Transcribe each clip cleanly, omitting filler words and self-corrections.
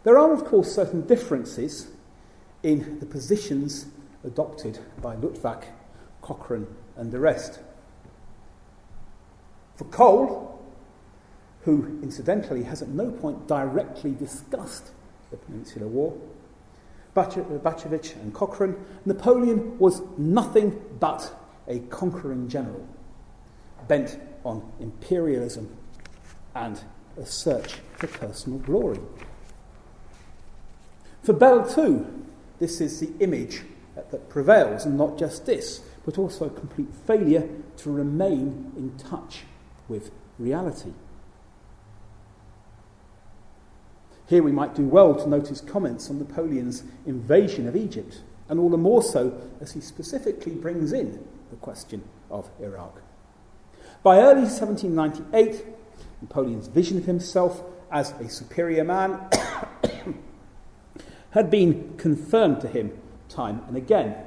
There are, of course, certain differences in the positions adopted by Luttwak, Cochrane and the rest. For Cole, who incidentally has at no point directly discussed the Peninsular War, Bacevich and Cochrane, Napoleon was nothing but a conquering general, bent on imperialism and a search for personal glory. For Bell too, this is the image that prevails, and not just this, but also a complete failure to remain in touch with reality. Here we might do well to notice comments on Napoleon's invasion of Egypt, and all the more so as he specifically brings in the question of Iraq. By early 1798, Napoleon's vision of himself as a superior man had been confirmed to him time and again,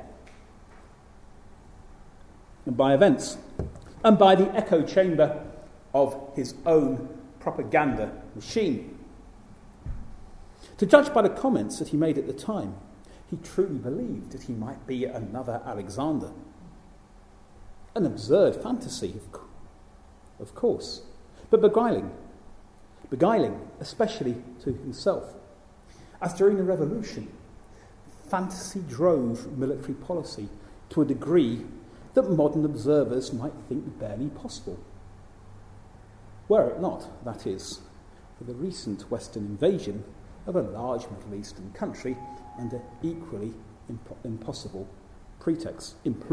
and by events, and by the echo chamber of his own propaganda machine. To judge by the comments that he made at the time, he truly believed that he might be another Alexander. An absurd fantasy, of course, but beguiling, especially to himself. As during the Revolution, fantasy drove military policy to a degree that modern observers might think barely possible. Were it not, that is, for the recent Western invasion of a large Middle Eastern country under equally implausible pretexts.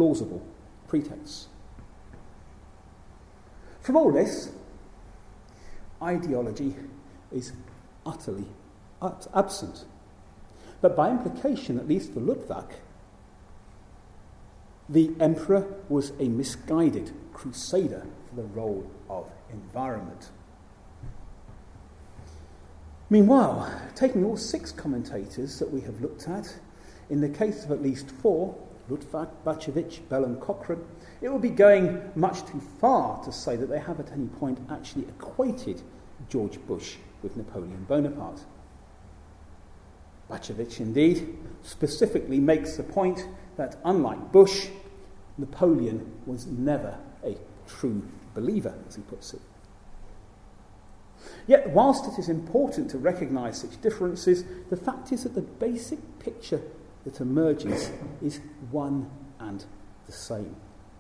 From all this, ideology is utterly absent. But by implication, at least for Luttwak, the emperor was a misguided crusader for the role of environment. Meanwhile, taking all 6 commentators that we have looked at, in the case of at least 4, Luttwak, Bacevich, Bell and Cochrane, it would be going much too far to say that they have at any point actually equated George Bush with Napoleon Bonaparte. Bacevich, indeed, specifically makes the point that, unlike Bush, Napoleon was never a true believer, as he puts it. Yet, whilst it is important to recognise such differences, the fact is that the basic picture that emerges is one and the same.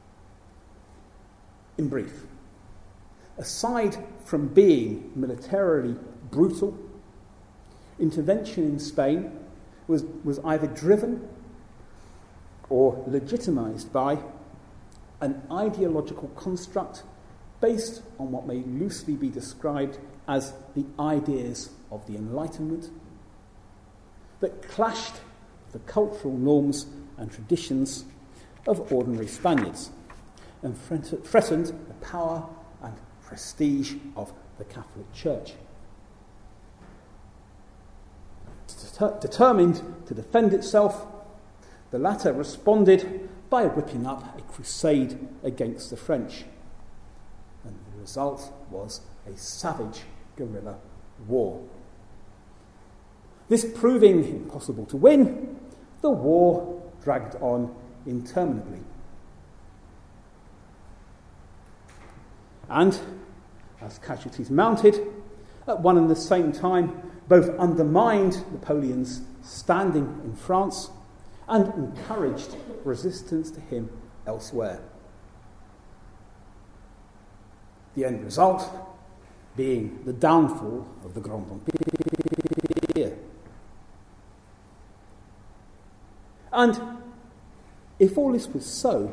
In brief, aside from being militarily brutal, intervention in Spain was either driven or legitimised by an ideological construct based on what may loosely be described as the ideas of the Enlightenment that clashed with the cultural norms and traditions of ordinary Spaniards and threatened the power and prestige of the Catholic Church. Determined to defend itself, the latter responded by whipping up a crusade against the French. And the result was a savage guerrilla war. This proving impossible to win, the war dragged on interminably. And, as casualties mounted, at one and the same time, both undermined Napoleon's standing in France and encouraged resistance to him elsewhere. The end result being the downfall of the Grand Empire. And if all this was so,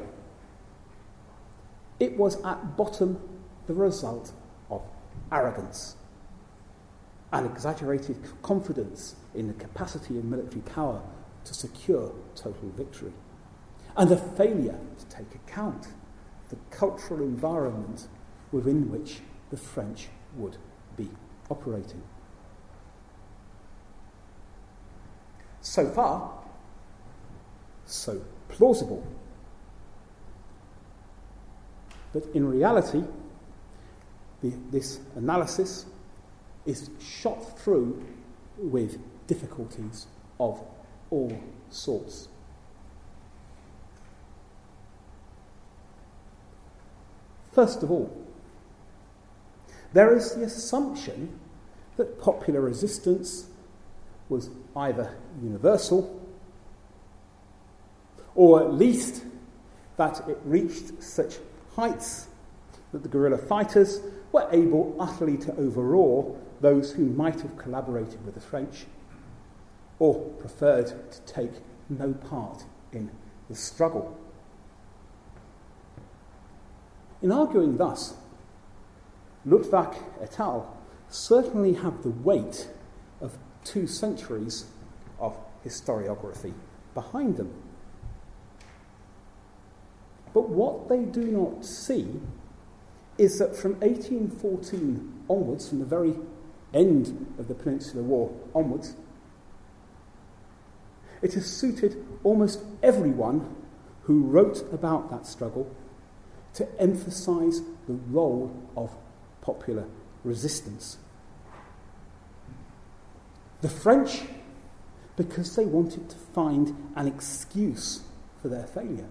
it was at bottom the result of arrogance and exaggerated confidence in the capacity of military power to secure total victory, and a failure to take account of the cultural environment within which the French would be operating. So far, so plausible. But in reality, this analysis is shot through with difficulties of all sorts. First of all, there is the assumption that popular resistance was either universal or at least that it reached such heights that the guerrilla fighters were able utterly to overawe those who might have collaborated with the French or preferred to take no part in the struggle. In arguing thus, Luttwak et al. Certainly have the weight of 2 centuries of historiography behind them. But what they do not see is that from 1814 onwards, from the very end of the Peninsular War onwards, it has suited almost everyone who wrote about that struggle to emphasise the role of popular resistance. The French, because they wanted to find an excuse for their failure.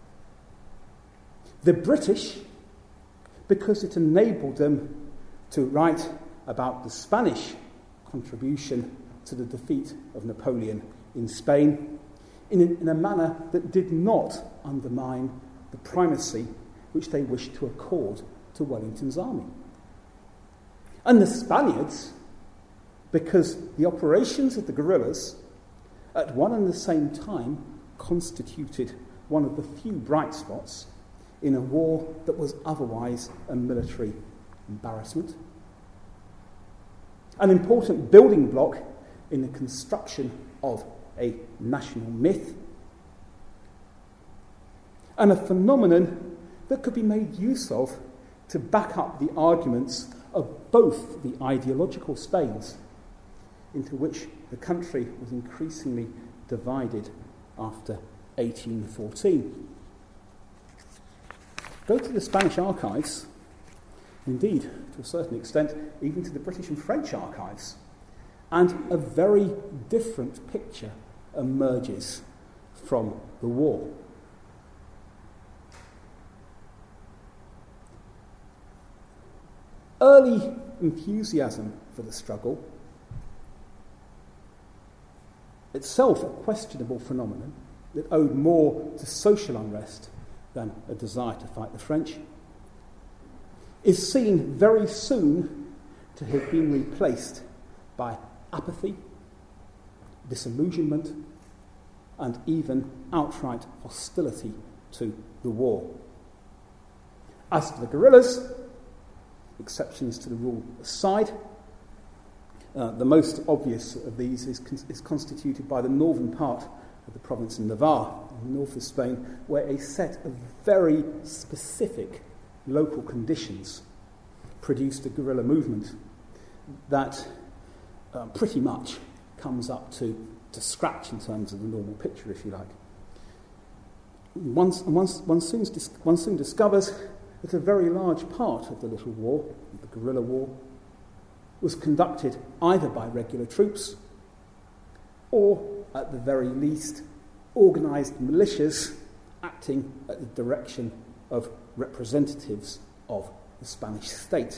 The British, because it enabled them to write about the Spanish contribution to the defeat of Napoleon in Spain in a manner that did not undermine the primacy which they wished to accord to Wellington's army. And the Spaniards, because the operations of the guerrillas at one and the same time constituted one of the few bright spots in a war that was otherwise a military embarrassment. An important building block in the construction of a national myth, and a phenomenon that could be made use of to back up the arguments of both the ideological Spains into which the country was increasingly divided after 1814. Go to the Spanish archives, indeed, to a certain extent, even to the British and French archives, and a very different picture emerges from the war. Early enthusiasm for the struggle, itself a questionable phenomenon that owed more to social unrest than a desire to fight the French, is seen very soon to have been replaced by apathy, disillusionment, and even outright hostility to the war. As for the guerrillas, exceptions to the rule aside, the most obvious of these is constituted by the northern part of the province of Navarre, in the north of Spain, where a set of very specific local conditions produced a guerrilla movement that pretty much comes up to scratch in terms of the normal picture, if you like. One soon discovers that a very large part of the little war, the guerrilla war, was conducted either by regular troops or, at the very least, organised militias acting at the direction of representatives of the Spanish state.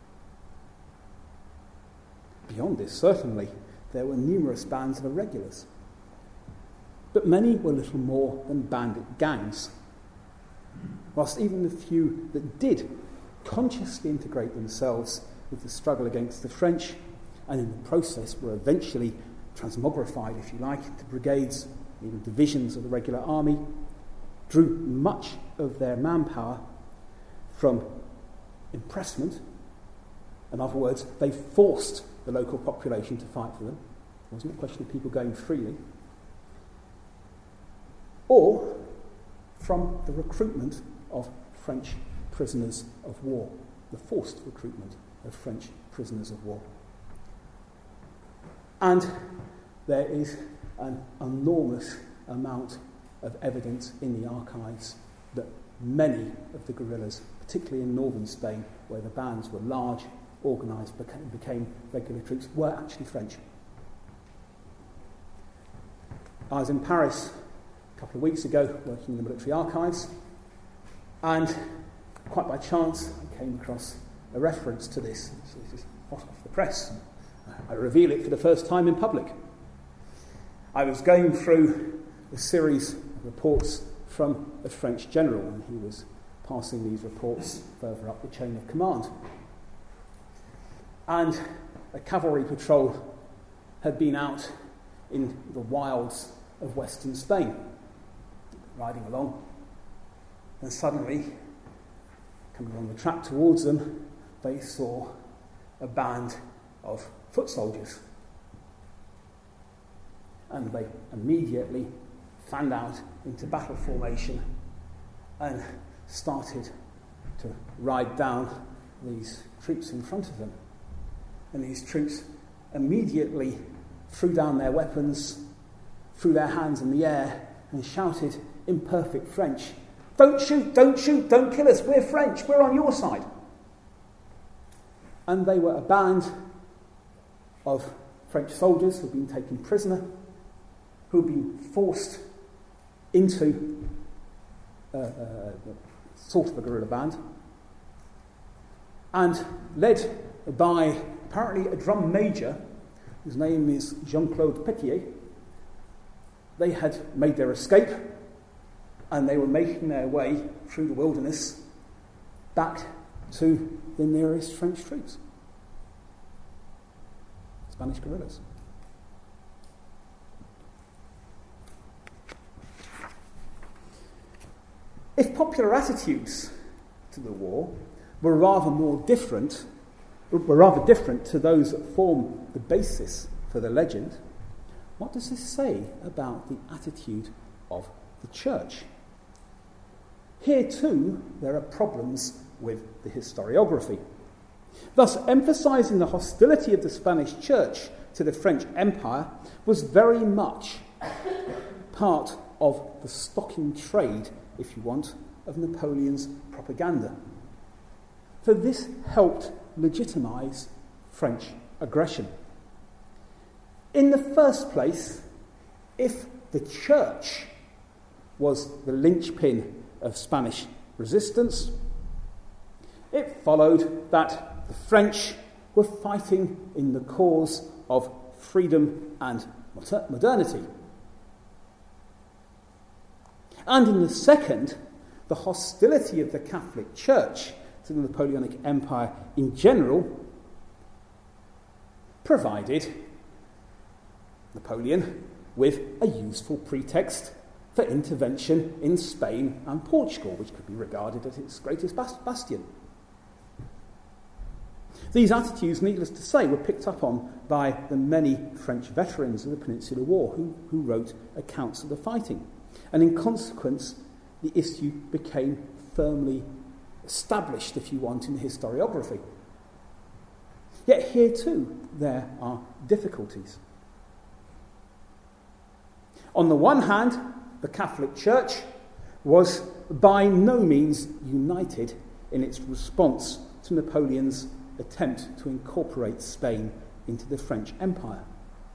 Beyond this, certainly, there were numerous bands of irregulars, but many were little more than bandit gangs, whilst even the few that did consciously integrate themselves with the struggle against the French, and in the process were eventually transmogrified, if you like, into brigades, even divisions of the regular army, drew much of their manpower from impressment. In other words, they forced the local population to fight for them. It wasn't a question of people going freely. Or from the recruitment of French prisoners of war, the forced recruitment of French prisoners of war. And there is an enormous amount of evidence in the archives that many of the guerrillas, particularly in northern Spain, where the bands were large, organised, became regular troops, were actually French. I was in Paris a couple of weeks ago working in the military archives, and quite by chance I came across a reference to this. This is hot off the press. I reveal it for the first time in public. I was going through a series of reports from a French general, and he was passing these reports further up the chain of command. And a cavalry patrol had been out in the wilds of western Spain, riding along, and suddenly, coming along the track towards them, they saw a band of foot soldiers. And they immediately fanned out into battle formation and started to ride down these troops in front of them. And these troops immediately threw down their weapons, threw their hands in the air, and shouted in perfect French, "Don't shoot, don't shoot, don't kill us, we're French, we're on your side." And they were a band of French soldiers who had been taken prisoner, who had been forced into sort of a guerrilla band, and led by apparently a drum major whose name is Jean-Claude Petier. They had made their escape, and they were making their way through the wilderness back to the nearest French troops. Spanish guerrillas. If popular attitudes to the war were rather different to those that form the basis for the legend, what does this say about the attitude of the church? Here too, there are problems with the historiography. Thus, emphasising the hostility of the Spanish church to the French Empire was very much part of the stock in trade, if you want, of Napoleon's propaganda. For this helped legitimise French aggression. In the first place, if the church was the linchpin of Spanish resistance, it followed that the French were fighting in the cause of freedom and modernity. And in the second, the hostility of the Catholic Church to the Napoleonic Empire in general provided Napoleon with a useful pretext for intervention in Spain and Portugal, which could be regarded as its greatest bastion. These attitudes, needless to say, were picked up on by the many French veterans of the Peninsular War who wrote accounts of the fighting. And in consequence, the issue became firmly established, if you want, in historiography. Yet here too, there are difficulties. On the one hand, the Catholic Church was by no means united in its response to Napoleon's attempt to incorporate Spain into the French Empire.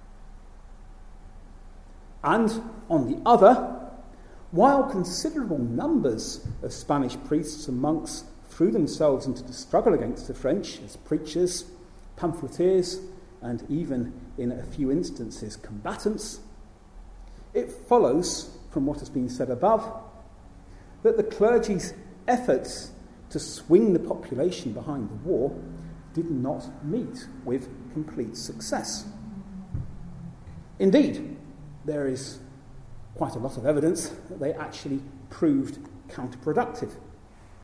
And on the other, while considerable numbers of Spanish priests and monks threw themselves into the struggle against the French as preachers, pamphleteers, and even in a few instances combatants, it follows from what has been said above that the clergy's efforts to swing the population behind the war did not meet with complete success. Indeed, there is quite a lot of evidence that they actually proved counterproductive.